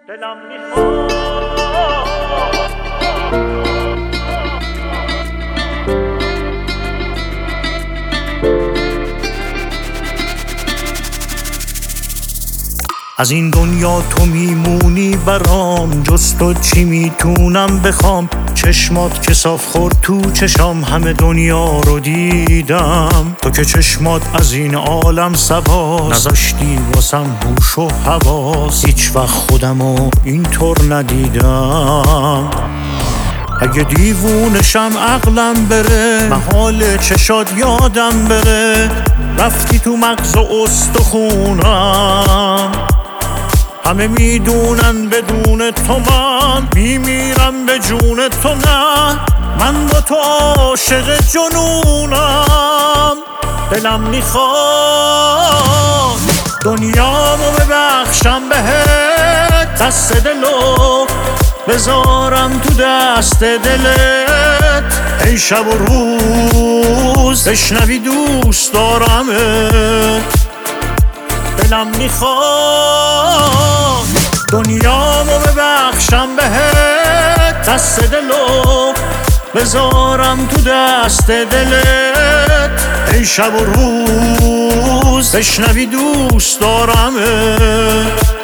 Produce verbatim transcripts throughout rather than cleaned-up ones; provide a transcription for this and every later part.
دلم میخواد از این دنیا تو میمونی برام، جز تو چی میتونم بخوام؟ چشمات که صاف خورد تو چشام، همه دنیا رو دیدم. تو که چشمات از این عالم سواست، نذاشتی واسم هوش و حواس. هیچ وقت خودمو اینطور ندیدم. اگه دیوونشم عقلم بره، محال چشات یادم بره. رفتی تو مغز و استخونم، همه میدونن بدون تو من میمیرم به جون تو. نه من با تو عاشق جنونم. دلم میخواد دنیامو ببخشم بهت، دست دلو بذارم تو دست دلت. ای شب و روز بشنوی دوست دارمت. دلم میخواد دنیامو ببخشم بهت، دست دلو بذارم تو دست دلت. ای شب و روز بشنوی دوست دارمت.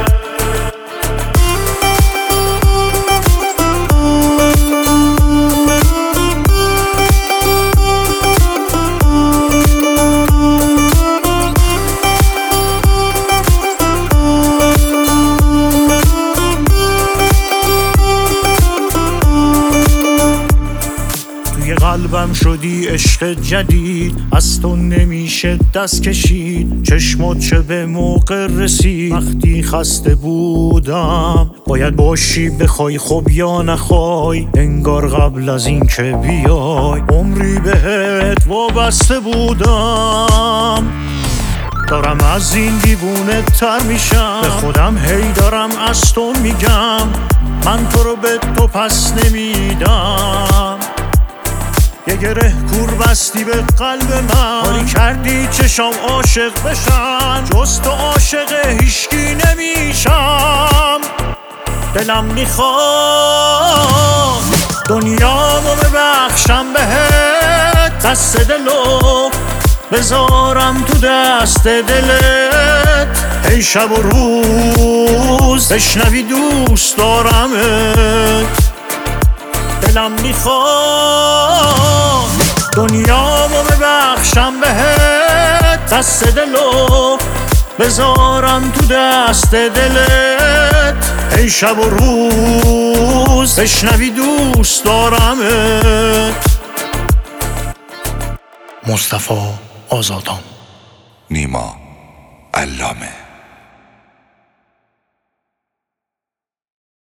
قلبم شدی عشق جدید، از تو نمیشه دست کشید. چشمات چه به موقع رسید، وقتی خسته بودم. باید باشی بخوای خوب یا نخوای، انگار قبل از این که بیای عمری بهت وابسته بودم. دارم از این دیوونه تر میشم، به خودم هی دارم از تو میگم من تو رو به تو پس نمیدم. یه گره کور بستی به قلب من، کاری کردی چشام عاشق بشن. جز تو عاشق هیچکی نمیشم. دلم میخواد دنیامو ببخشم بهت، دست دلو بذارم تو دست دلت. ای شب و روز بشنوی دوست دارمت. دلم میخواد دنیامو ببخشم بهت، دست دلو بذارم تو دست دلت. ای شب و روز بشنوی دوست دارمت. مصطفی آزادان. نیما علامه.